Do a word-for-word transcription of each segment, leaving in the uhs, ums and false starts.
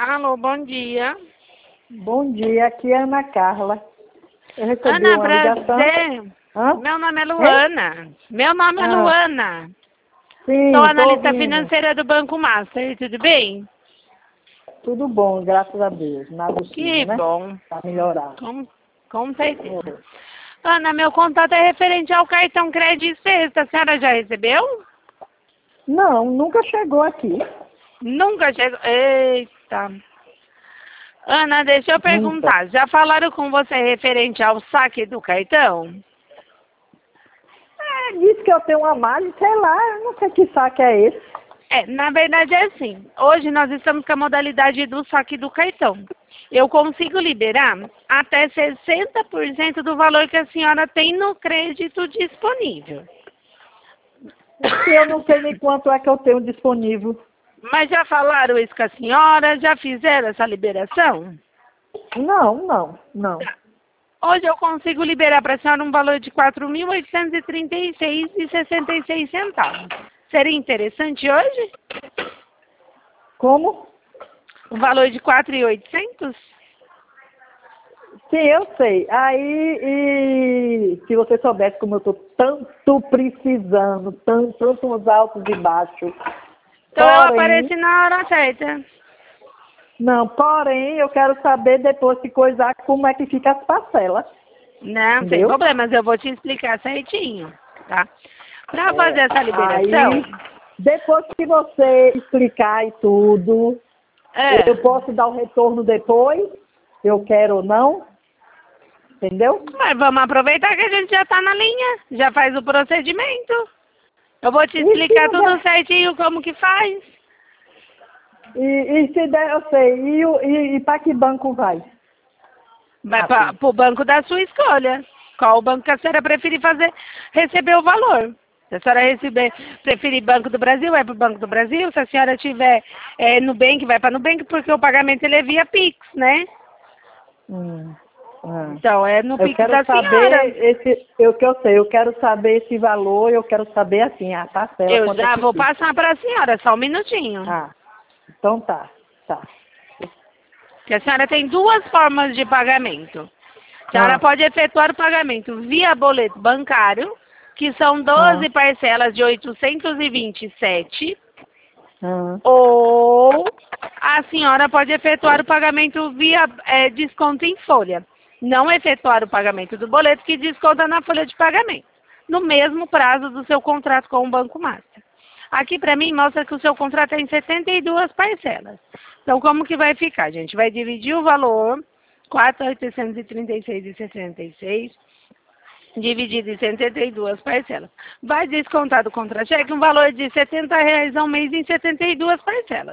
Alô, bom dia. Bom dia, aqui é Ana Carla. Eu recebi Ana, uma ligação. prazer. Hã? Meu nome é Luana. Meu nome é Ah. Luana. Sim, Sou tô analista ouvindo. financeira do Banco Master, tudo bem? Tudo bom, graças a Deus. Nada possível, Que né? bom. Pra melhorar. Com, com certeza. Ana, meu contato é referente ao cartão crédito sexta. A senhora já recebeu? Não, nunca chegou aqui. Nunca chegou. Eita. Ana, deixa eu Nunca. perguntar. Já falaram com você referente ao saque do cartão? É, disse que eu tenho uma margem, sei lá, eu não sei que saque é esse. É, na verdade é assim. Hoje nós estamos com a modalidade do saque do cartão. Eu consigo liberar até sessenta por cento do valor que a senhora tem no crédito disponível. Porque eu não sei nem quanto é que eu tenho disponível. Mas já falaram isso com a senhora? Já fizeram essa liberação? Não, não, não. Hoje eu consigo liberar para a senhora um valor de quatro mil oitocentos e trinta e seis reais e sessenta e seis centavos. Seria interessante hoje? Como? O valor de quatro mil e oitocentos? Sim, eu sei. Aí, e se você soubesse como eu estou tanto precisando, tanto, tantos altos e baixos. Então eu Porém, apareci na hora certa. não, porém, eu quero saber depois que coisar como é que fica as parcelas. Não, sem Entendeu? problemas, eu vou te explicar certinho, tá? Para É, fazer essa liberação, aí, depois que você explicar e tudo, é, eu posso dar o retorno depois, eu quero ou não, entendeu? mas vamos aproveitar que a gente já está na linha, já faz o procedimento. Eu vou te E se explicar não tudo der, certinho como que faz. e, e se der, eu sei, e, o- e, e para que banco vai? Vai Ah, para sim. o banco da sua escolha. Qual o banco que a senhora preferir fazer, receber o valor. Se a senhora receber, preferir Banco do Brasil, vai para o Banco do Brasil. Se a senhora tiver é, Nubank, vai para Nubank, porque o pagamento ele é via Pix, né? Hum, ah. Então, é no Eu Pix quero da senhora. saber esse, eu que eu sei, eu quero saber esse valor, eu quero saber assim, a parcela, Eu quanto é já que vou fica. passar para a senhora, só um minutinho. Ah, então tá, tá. Que a senhora tem duas formas de pagamento. A senhora Ah, pode efetuar o pagamento via boleto bancário, que são ah, doze parcelas de oitocentos e vinte e sete, ah. ou a senhora pode efetuar o pagamento via é, desconto em folha. Não efetuar o pagamento do boleto, que desconta na folha de pagamento, no mesmo prazo do seu contrato com o Banco Master. Aqui para mim mostra que o seu contrato é em setenta e duas parcelas. Então como que vai ficar? A gente vai dividir o valor, quatro mil oitocentos e trinta e seis reais e sessenta e seis, dividido em setenta e duas parcelas. Vai descontar do contra-cheque um valor de setenta reais ao mês em setenta e duas parcelas.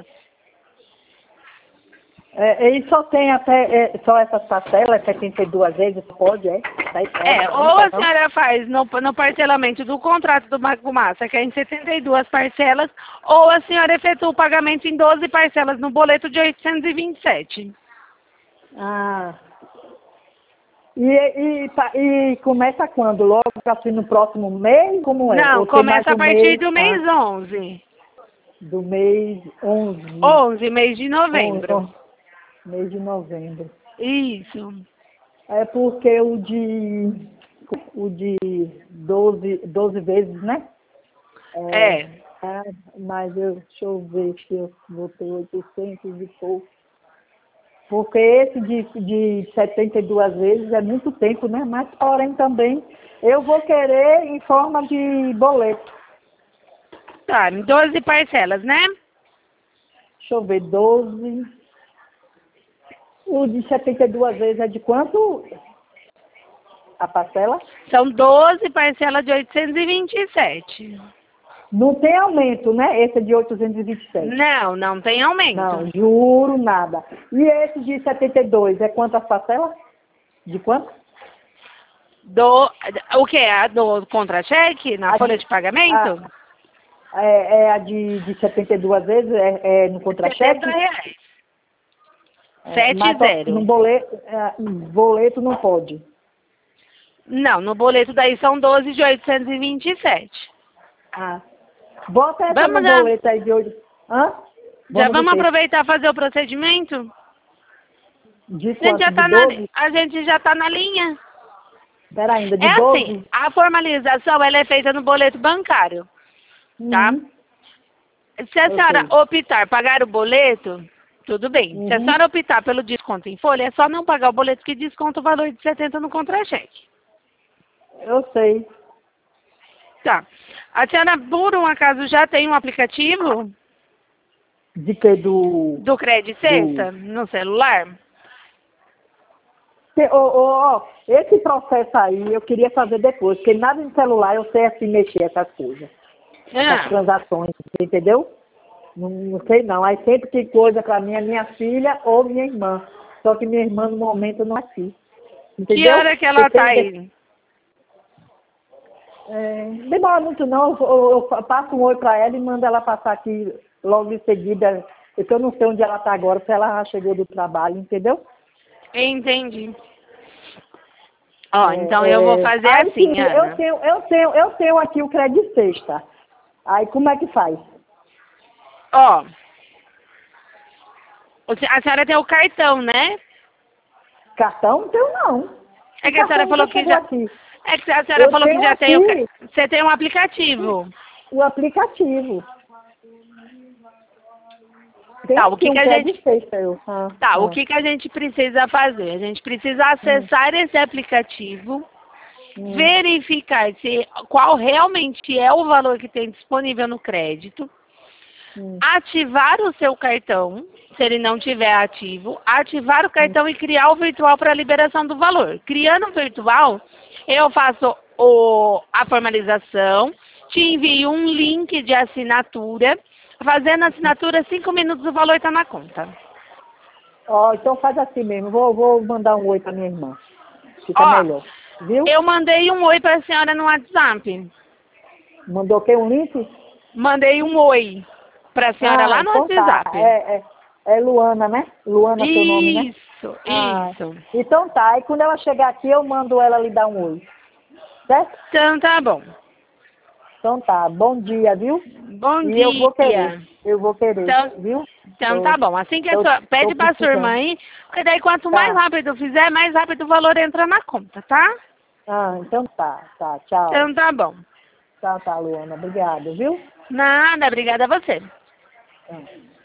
É, e só tem até, é, só essas parcelas, setenta e duas vezes, pode, é? Tá aí, É, é, ou não a faz não? senhora faz no, no parcelamento do contrato do Banco Massa, que é em setenta e duas parcelas, ou a senhora efetua o pagamento em doze parcelas no boleto de oitocentos e vinte e sete. Ah. E, e, pa- e começa quando? Logo assim no próximo mês? Como é? Não, Ou tem mais começa a um partir mês? do Ah, mês onze. do mês onze. onze, mês de onze, novembro. ó, mês de novembro. Isso. É porque o de o de doze doze vezes, né? É, É. ah, mas eu, deixa eu ver se eu vou ter oitocentos e pouco. Porque esse de, de setenta e duas vezes é muito tempo, né? Mas porém também eu vou querer em forma de boleto. Tá, em doze parcelas, né? Deixa eu ver, doze. O de setenta e duas vezes é de quanto a parcela? São doze parcelas de oitocentos e vinte e sete. Não tem aumento, né? Esse é de oitocentos e vinte e sete. Não, não tem aumento. Não, juro, nada. E esse de setenta e dois, é quantas parcelas? De quanto? Do, o que? A do contra-cheque na A folha de, de pagamento? a, é, é a de, de setenta e duas vezes, é, é no setenta contra-cheque? reais. É, Sete mas só no zero. boleto, é, boleto não pode. Não, no boleto daí são doze de oitocentos e vinte e sete. Ah. Bota essa no Vamos lá. boleto aí de hoje. Hã? Já vamos do quê? aproveitar e fazer o procedimento? De A gente já quanto? De tá na, doze? a gente já tá na linha. Espera ainda, de É doze? assim, a formalização ela é feita no boleto bancário, tá? Uhum. Se a Eu senhora sei. optar pagar o boleto, tudo bem. Se a Uhum. senhora optar pelo desconto em folha, é só não pagar o boleto que desconta o valor de setenta no contra-cheque. Eu sei. Tá. A senhora, por um acaso, já tem um aplicativo De que do... do Credit do... Sexta no celular? Te- Ô, ô, ó, esse processo aí eu queria fazer depois, porque nada de celular eu sei assim mexer essas coisas, essas Ah, transações, entendeu? Não, não sei não. Aí sempre que coisa para mim é minha filha ou minha irmã. Só que minha irmã no momento não é aqui. que Entendeu? hora que Eu ela tá tenho de... aí? é, não demora muito não, eu, eu- eu passo um oi para ela e mando ela passar aqui logo em seguida, porque eu não sei onde ela está agora, se ela já chegou do trabalho, entendeu? Entendi. Ó, É, então eu vou é, fazer aí sim, assim, eu Ana. tenho, eu tenho, eu tenho aqui o crédito sexta. Aí como é que faz? Ó, o se- a senhora tem o cartão, né? Cartão não tenho não. É O que a senhora cartão falou nunca que chegou já. aqui. É que a senhora Eu falou que tenho já tem o. ca- aqui Você tem um aplicativo. o aplicativo. Tem Tá, o aqui que um que a gente. crédito sexta, eu. Ah, Tá, o ah, que que a gente precisa fazer? A gente precisa hum, acessar esse aplicativo, hum, verificar se qual realmente é o valor que tem disponível no crédito, hum, ativar o seu cartão, se ele não tiver ativo, ativar o hum. cartão e criar o virtual para a liberação do valor. Criando o virtual, eu faço o, a formalização, te envio um link de assinatura, fazendo a assinatura, cinco minutos o valor está na conta. Ó, então faz assim mesmo. Vou, vou mandar um oi para minha irmã. Fica Ó, melhor. Viu? eu mandei um oi para a senhora no WhatsApp. Mandou o quê? Um link? Mandei um oi para a senhora Ah, lá no então tá. WhatsApp. É, é, é Luana, né? Luana seu nome, né? Isso, Ah, isso. então tá. E quando ela chegar aqui, eu mando ela lhe dar um oi. Certo? Então tá bom. Então tá. Bom dia, viu? Bom E eu vou querer. dia. Eu vou querer, Então, viu? então Tô, tá bom. Assim que a tô, sua. tô Pede pra sua irmã precisando. aí, porque daí quanto mais Tá. rápido fizer, mais rápido o valor entra na conta, tá? Ah, então tá. Tá. Tchau. Então tá bom. Tchau, tá, Luana. Obrigada, viu? Nada, obrigada a você. Ah.